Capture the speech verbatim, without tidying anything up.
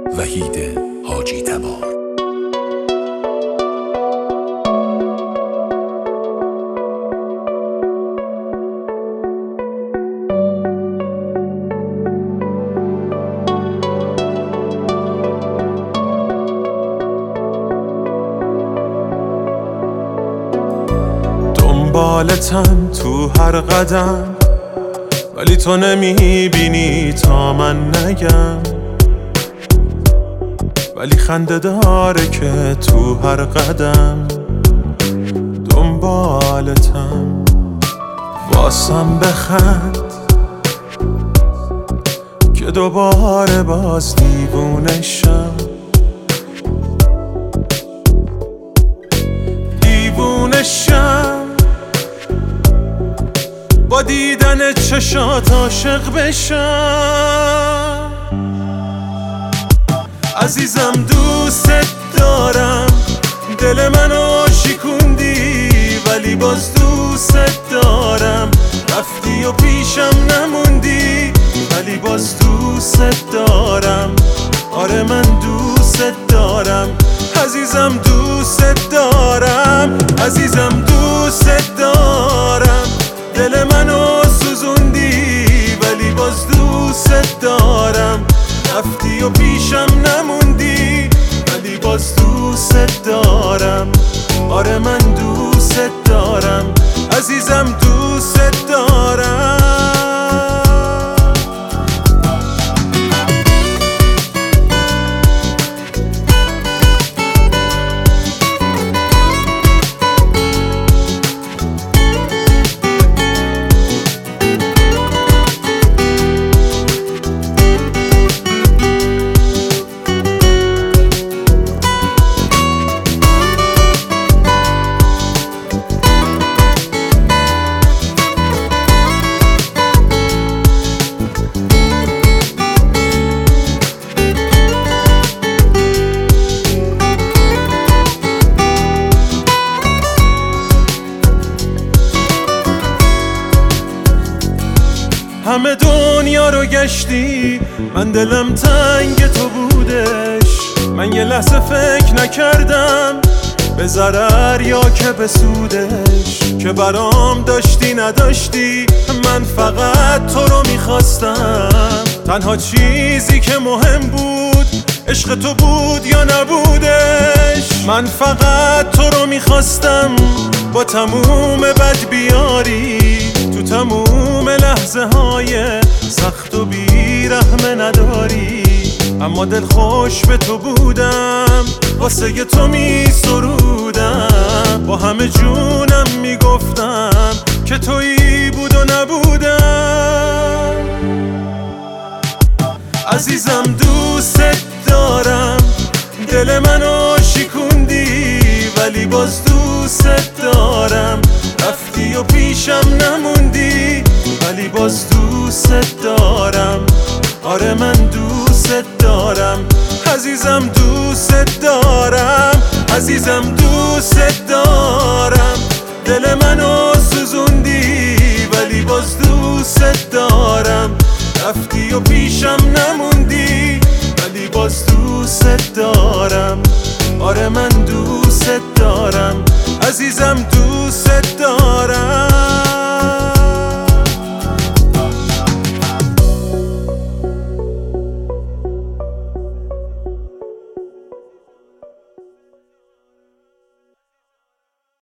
وحید حاجی تبار. دنبالتم تو هر قدم، ولی تو نمیبینی تا من نگم. ولی خنده داره که تو هر قدم دنبالتم. واسم بخند که دوباره باز دیوونه شم، دیوونه شم با دیدن چشات عاشق بشم. عزیزم دوست دارم، دل منو شکوندی ولی باز دوست دارم. رفتی و پیشم نموندی ولی باز دوست دارم. آره من دوست دارم، عزیزم دوست دارم، عزیزم دوست دارم. دل منو سوزوندی ولی باز دوست دارم. رفتی و پیشم نموندی ولی باز دوست دارم. آره من دوست دارم، عزیزم دوست دارم. همه دنیا رو گشتی، من دلم تنگ تو بودش. من یه لحظه فکر نکردم به ضرر یا که به سودش. که برام داشتی نداشتی، من فقط تو رو میخواستم. تنها چیزی که مهم بود عشق تو بود یا نبودش. من فقط تو رو میخواستم، با تموم بد بیاری تو تموم لحظه های سخت و بیرحمه نداری. اما دل خوش به تو بودم، واسه تو می سرودم. با همه جونم می گفتم که تویی بود و نبودم. عزیزم دوست دارم، دل منو شکوندی ولی باز دوست دارم. رفتی و پیشم نموندی ولی باز دوست دارم. آره من دوست دارم، عزیزم دوست دارم، عزیزم دوست دارم. دل منو سوزوندی ولی باز دوست دارم. رفتی و پیشم نموندی ولی باز دوست دارم. آره من دوست دارم، عزیزم دوست دارم.